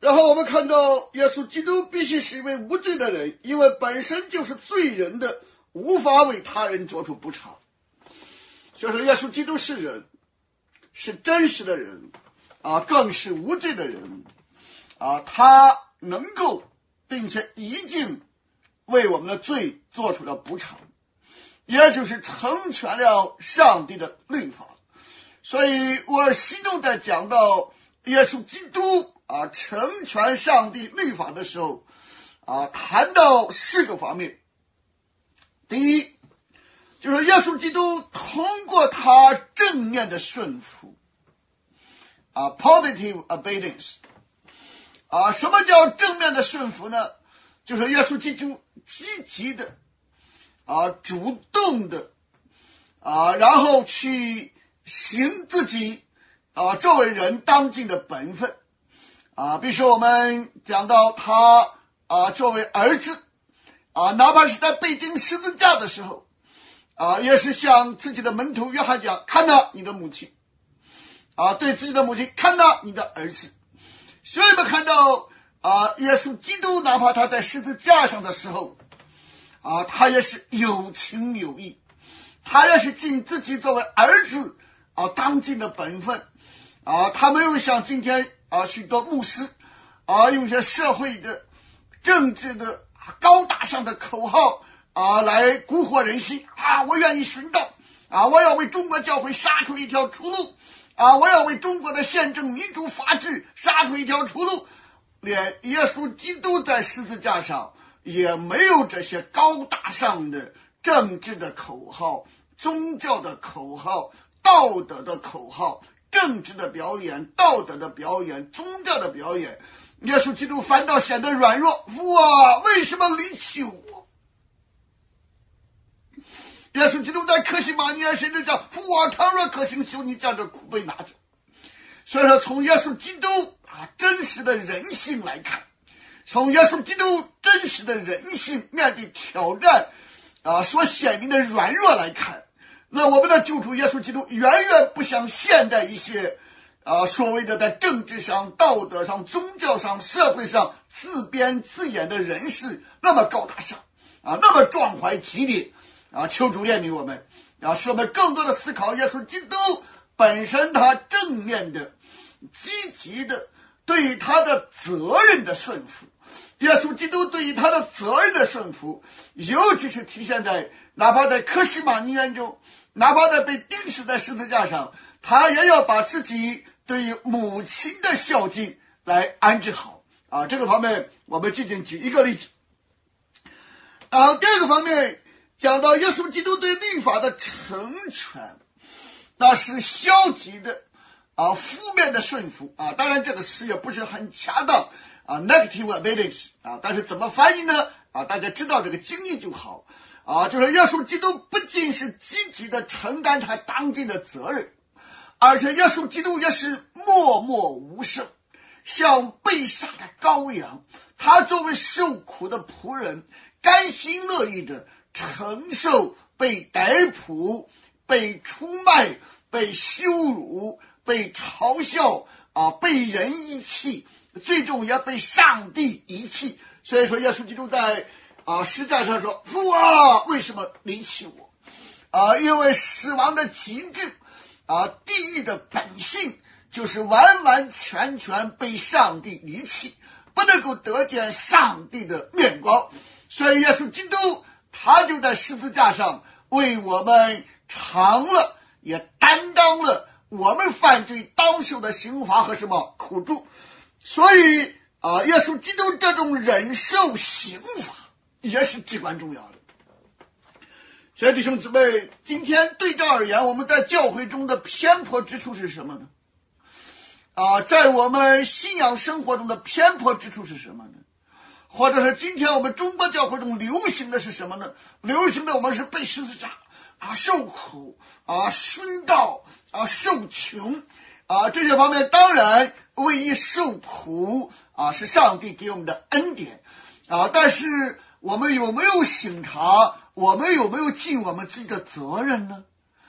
然后我们看到耶稣基督必须是一位无罪的人，因为本身就是罪人的，无法为他人做出补偿。就是耶稣基督是人，是真实的人更是无罪的人他能够并且已经为我们的罪做出了补偿，也就是成全了上帝的律法。所以我尔西东在讲到耶稣基督成全上帝律法的时候谈到4个方面。第一，就是耶稣基督通过他正面的顺服positive obedience什么叫正面的顺服呢？就是耶稣基督积极的主动的然后去行自己作为人当尽的本分比如说我们讲到他作为儿子哪怕是在被钉十字架的时候也是向自己的门徒约翰讲，看到你的母亲对自己的母亲，看到你的儿子。所以我们看到耶稣基督哪怕他在十字架上的时候他也是有情有义，他也是尽自己作为儿子当尽的本分他没有像今天许多牧师用一些社会的政治的高大上的口号来蛊惑人心我愿意殉道我要为中国教会杀出一条出路我要为中国的宪政民主法治杀出一条出路。连耶稣基督在十字架上也没有这些高大上的政治的口号、宗教的口号、道德的口号、政治的表演、道德的表演、宗教的表演。耶稣基督反倒显得软弱，父为什么离弃我？耶稣基督在客西马尼园甚至讲，父倘若可行，求你将这苦杯拿走。所以说从耶稣基督真实的人性来看，从耶稣基督真实的人性面对挑战所显明的软弱来看，那我们的救主耶稣基督远远不像现代一些所谓的在政治上、道德上、宗教上、社会上自编自演的人士那么高大上那么壮怀激烈求主怜悯我们使我们更多的思考耶稣基督本身他正面的积极的对于他的责任的顺服。耶稣基督对于他的责任的顺服，尤其是体现在哪怕在客西马尼园中，哪怕在被钉死在十字架上，他也要把自己对于母亲的孝敬来安置好这个方面我们仅仅举一个例子第二个方面讲到耶稣基督对律法的成全，那是消极的负面的顺服当然这个词也不是很恰当negative obedience但是怎么翻译呢大家知道这个经义就好就是耶稣基督不仅是积极的承担他当尽的责任，而且耶稣基督也是默默无声，像被杀的羔羊，他作为受苦的仆人，甘心乐意的承受被逮捕、被出卖、被羞辱、被嘲笑被人遗弃，最终也被上帝遗弃。所以说耶稣基督在十字架上说，父为什么离弃我因为死亡的极致地狱的本性就是完完全全被上帝离弃，不能够得见上帝的面光。所以耶稣基督他就在十字架上为我们尝了也担当了我们犯罪当受的刑罚和什么苦楚。所以耶稣基督这种忍受刑罚也是至关重要的。所以弟兄姊妹，今天对照而言，我们在教会中的偏颇之处是什么呢在我们信仰生活中的偏颇之处是什么呢？或者是今天我们中国教会中流行的是什么呢？流行的我们是被十字架受苦殉道受穷这些方面，当然为一受苦是上帝给我们的恩典但是我们有没有省察，我们有没有尽我们自己的责任呢？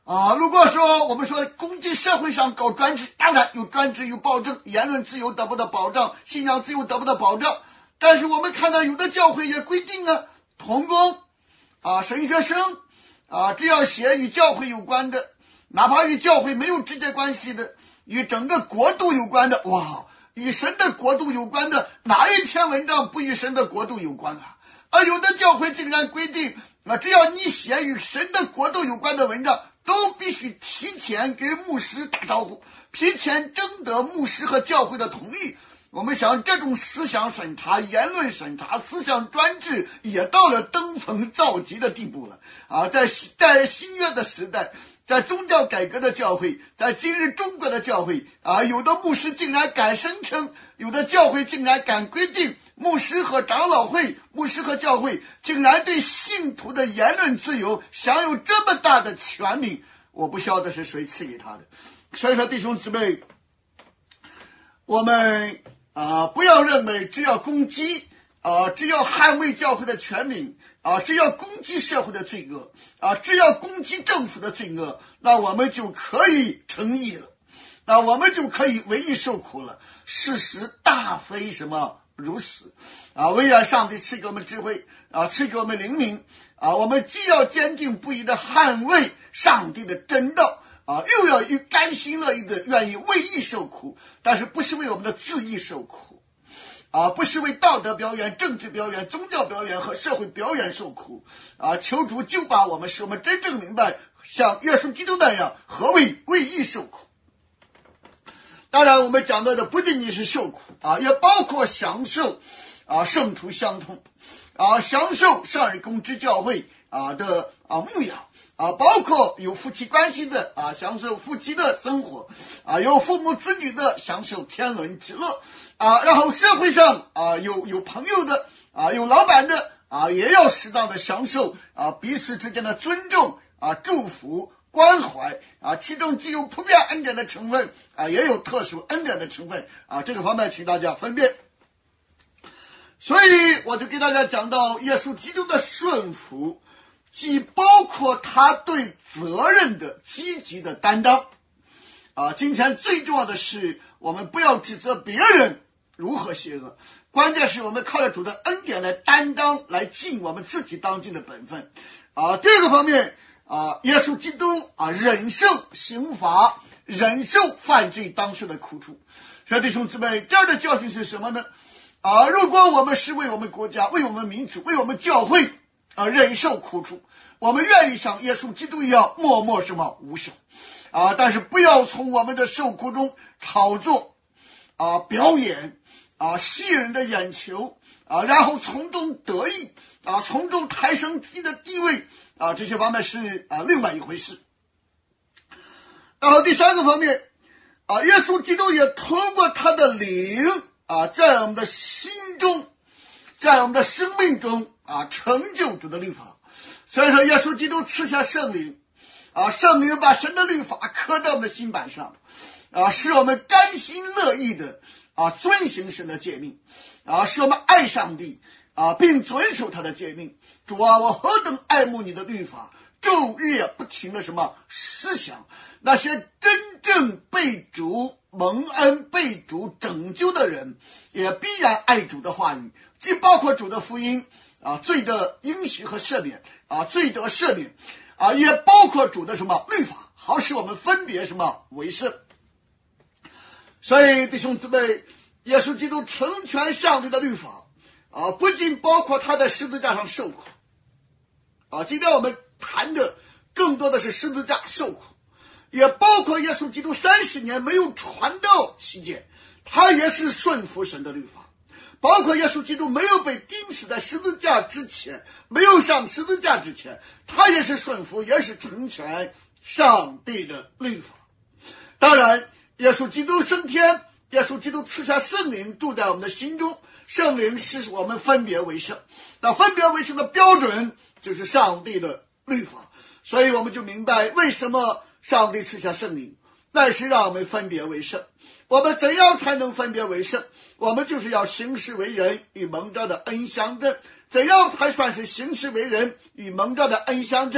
如果说我们说攻击社会上搞专制，当然有专制有暴政，言论自由得不到保障，信仰自由得不到保障。但是我们看到有的教会也规定了，同工神学生只要写与教会有关的，哪怕与教会没有直接关系的，与整个国度有关的，与神的国度有关的，哪一篇文章不与神的国度有关啊？而有的教会竟然规定只要你写与神的国度有关的文章，都必须提前给牧师打招呼，提前征得牧师和教会的同意。我们想这种思想审查、言论审查、思想专制也到了登峰造极的地步了在新约的时代，在宗教改革的教会，在今日中国的教会有的牧师竟然敢声称，有的教会竟然敢规定，牧师和长老会、牧师和教会竟然对信徒的言论自由享有这么大的权柄，我不晓得是谁赐给他的。所以说弟兄姊妹，我们不要认为只要攻击只要捍卫教会的权柄只要攻击社会的罪恶只要攻击政府的罪恶，那我们就可以称义了，那我们就可以为义受苦了。事实大非什么如此唯愿上帝赐给我们智慧赐给我们灵明我们既要坚定不移的捍卫上帝的真道又要甘心乐意的愿意为义受苦，但是不是为我们的自义受苦不是为道德表演、政治表演、宗教表演和社会表演受苦求主救拔我们，使我们真正明白像耶稣基督那样何谓为义受苦。当然我们讲到的不仅仅是受苦也包括享受圣徒相通享受上尔公之教会的牧养包括有夫妻关系的享受夫妻的生活有父母子女的享受天伦之乐然后社会上有朋友的有老板的也要适当的享受彼此之间的尊重祝福关怀其中既有普遍恩典的成分也有特殊恩典的成分这个方面请大家分辨。所以我就给大家讲到耶稣基督的顺服既包括他对责任的积极的担当今天最重要的是我们不要指责别人如何邪恶，关键是我们靠着主的恩典来担当，来尽我们自己当尽的本分第二个方面耶稣基督忍受刑罚，忍受犯罪当受的苦楚。所以弟兄姊妹，这样的教训是什么呢如果我们是为我们国家、为我们民族、为我们教会忍受苦楚，我们愿意像耶稣基督一样默默什么无声但是不要从我们的受苦中炒作表演吸引人的眼球然后从中得意从中抬升自己的地位这些方面是另外一回事。然后第三个方面耶稣基督也通过他的灵在我们的心中，在我们的生命中成就主的律法。所以说耶稣基督赐下圣灵圣灵把神的律法刻在我们的心板上使我们甘心乐意的遵行神的诫命使我们爱上帝并遵守他的诫命。主我何等爱慕你的律法，昼夜不停的什么思想。那些真正被主蒙恩被主拯救的人也必然爱主的话语，既包括主的福音罪的应许和赦免罪得赦免也包括主的什么律法，好使我们分别什么为圣。所以弟兄姊妹，耶稣基督成全上帝的律法不仅包括他在十字架上受苦今天我们谈的更多的是十字架受苦，也包括耶稣基督30年没有传道期间，他也是顺服神的律法，包括耶稣基督没有被钉死在十字架之前，没有上十字架之前，他也是顺服，也是成全上帝的律法。当然耶稣基督升天，耶稣基督赐下圣灵住在我们的心中，圣灵使我们分别为圣，那分别为圣的标准就是上帝的律法。所以我们就明白为什么上帝赐下圣灵，那是让我们分别为圣。我们怎样才能分别为圣？我们就是要行事为人与蒙召的恩相称。怎样才算是行事为人与蒙召的恩相称？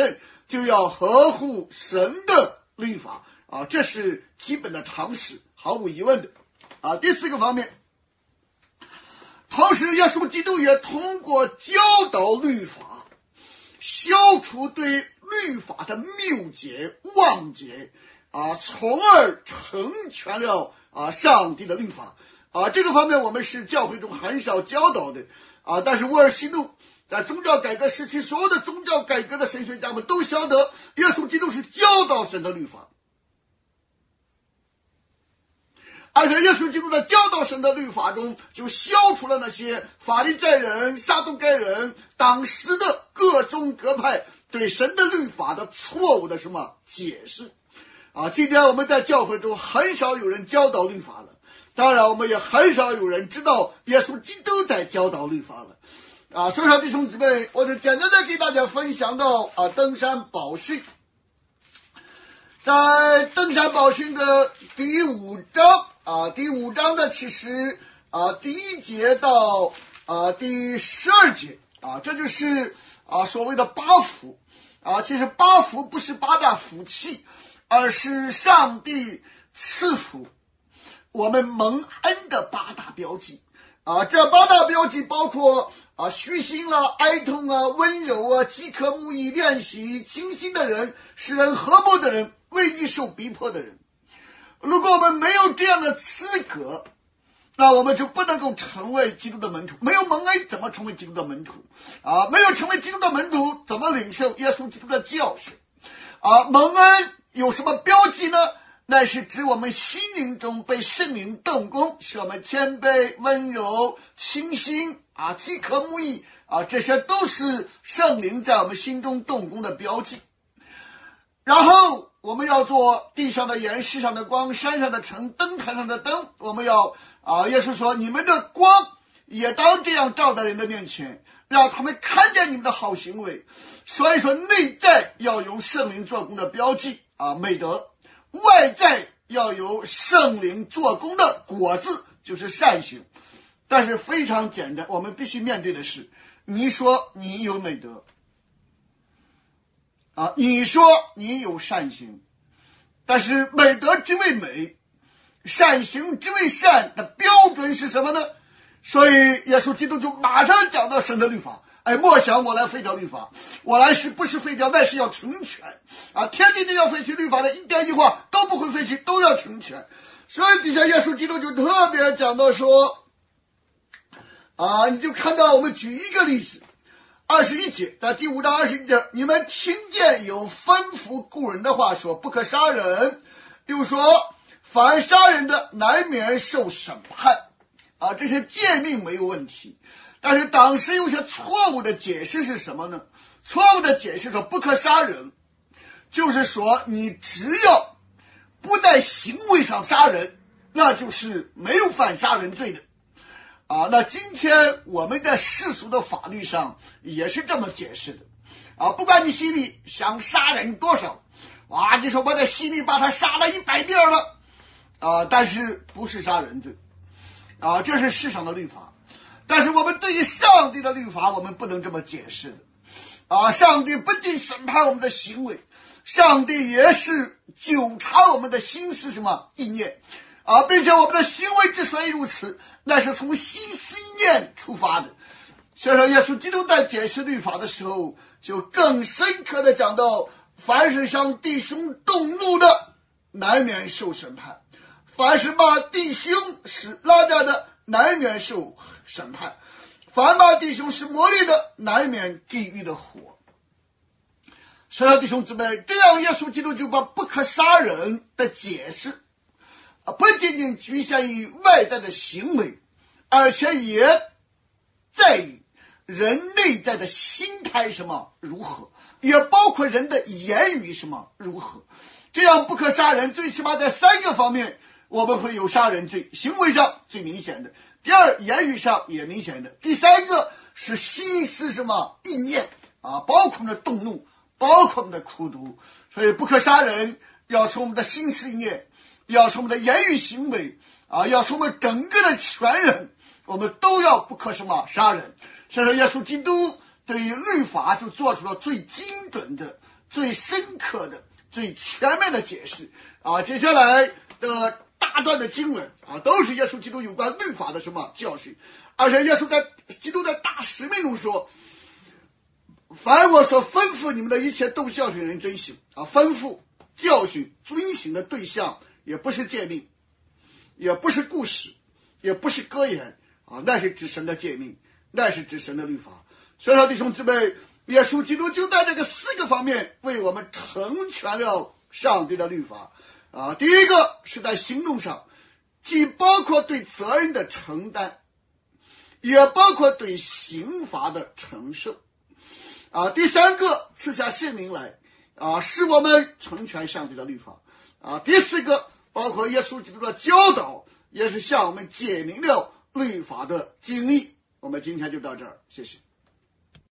就要合乎神的律法啊，这是基本的常识，毫无疑问的啊。第四个方面，同时耶稣基督也通过教导律法，消除对律法的谬解妄解啊，从而成全了上帝的律法啊。这个方面我们是教会中很少教导的啊。但是沃尔西努在宗教改革时期，所有的宗教改革的神学家们都晓得耶稣基督是教导神的律法，而且耶稣基督在教导神的律法中就消除了那些法利赛人、撒都该人当时的各宗各派对神的律法的错误的解释啊。今天我们在教会中很少有人教导律法了，当然我们也很少有人知道耶稣基督在教导律法了啊。所以说弟兄姊妹，我就简单的给大家分享到登山宝训。在登山宝训的第5章第5章的其实第1节到第12节这就是所谓的8福其实8福不是8大福气，而是上帝赐福我们蒙恩的8大标记这8大标记包括虚心哀痛温柔饥渴慕义练习清心的人，使人和睦的人，为义受逼迫的人。如果我们没有这样的资格，那我们就不能够成为基督的门徒。没有蒙恩怎么成为基督的门徒没有成为基督的门徒怎么领受耶稣基督的教训蒙恩有什么标记呢？那是指我们心灵中被圣灵动工，使我们谦卑温柔清心饥渴慕义这些都是圣灵在我们心中动工的标记。然后我们要做地上的盐，世上的光，山上的城，灯台上的灯。我们要耶稣说，你们的光也当这样照在人的面前，让他们看见你们的好行为。所以说内在要有圣灵做工的标记美德，外在要有圣灵做工的果子，就是善行。但是非常简单，我们必须面对的是，你说你有美德你说你有善行，但是美德之为美，善行之为善的标准是什么呢？所以耶稣基督就马上讲到神的律法，莫想我来废掉律法，我来不是废掉，那是要成全天地都要废去律法的，一点一划都不会废去，都要成全。所以底下耶稣基督就特别讲到说你就看到我们举一个例子21节，在第5章21节，你们听见有吩咐故人的话说不可杀人，又说凡杀人的难免受审判这些诫命没有问题，但是当时有些错误的解释是什么呢？错误的解释说不可杀人，就是说你只要不在行为上杀人，那就是没有犯杀人罪的那今天我们在世俗的法律上也是这么解释的不管你心里想杀人多少你说我在心里把他杀了100遍了但是不是杀人罪这是世上的律法。但是我们对于上帝的律法我们不能这么解释的上帝不仅审判我们的行为，上帝也是纠察我们的心思意念并且我们的行为之所以如此，那是从心思意念出发的。所以说耶稣基督在解释律法的时候就更深刻的讲到，凡是向弟兄动怒的难免受审判，凡是骂弟兄是拉架的难免受审判，凡骂弟兄是魔力的难免地狱的火。所以弟兄姊妹，这样耶稣基督就把不可杀人的解释不仅仅局限于外在的行为，而且也在于人内在的心态如何，也包括人的言语如何。这样不可杀人最起码在3个方面我们会有杀人罪，行为上最明显的，第二言语上也明显的，第3个是心思意念包括我们的动怒，包括我们的苦毒。所以不可杀人要从我们的心思意念，要从我们的言语行为要从我们整个的全人，我们都要不可杀人。所以说耶稣基督对于律法就做出了最精准的最深刻的、最全面的解释啊。接下来的大段的经文啊，都是耶稣基督有关律法的什么教训，而且耶稣基督在大使命中说，凡我所吩咐你们的一切都教训人遵行啊。吩咐、教训、遵行的对象也不是诫命，也不是故事，也不是歌言啊，那是指神的诫命，那是指神的律法。所以说弟兄姊妹，耶稣基督就在这个4个方面为我们成全了上帝的律法啊。第一个是在行动上，既包括对责任的承担，也包括对刑罚的承受啊。第3个赐下圣灵来啊，使我们成全上帝的律法啊。第4个包括耶稣基督的教导，也是向我们解明了律法的经义。我们今天就到这儿，谢谢。